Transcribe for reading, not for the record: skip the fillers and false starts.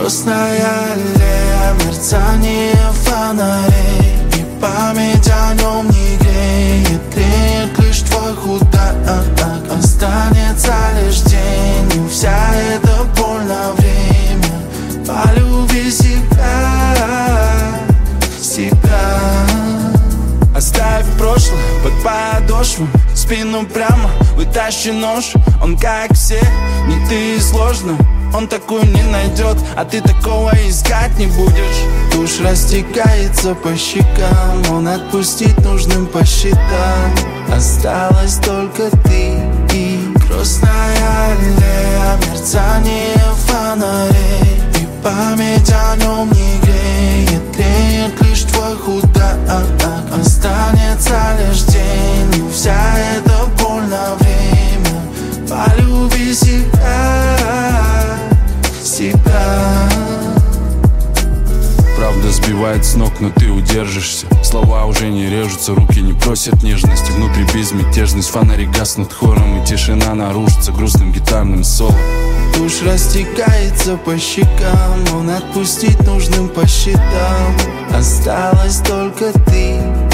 Грустная аллея, мерцание фонарей, и память о нем не греет, греет лишь твой худак. Останется лишь день, и вся эта боль на время. Полюби себя, себя. Оставь прошлое под подошву, спину прямо, вытащи нож. Он как все, не ты и сложно. Он такую не найдет, а ты такого искать не будешь. Душ растекается по щекам, он отпустить нужным по счетам. Осталась только ты и грустная аллея, мерцание фонарей, и память о нем не греет, греет лишь твой худак. Останется лишь день, и вся эта боль на время. Полюби себя, себя. Правда сбивает с ног, но ты удержишься. Слова уже не режутся, руки не просят нежности. Внутри безмятежность, фонари гаснут хором, и тишина нарушится грустным гитарным соло. Душ растекается по щекам, он отпустить нужным по счетам. Осталась только ты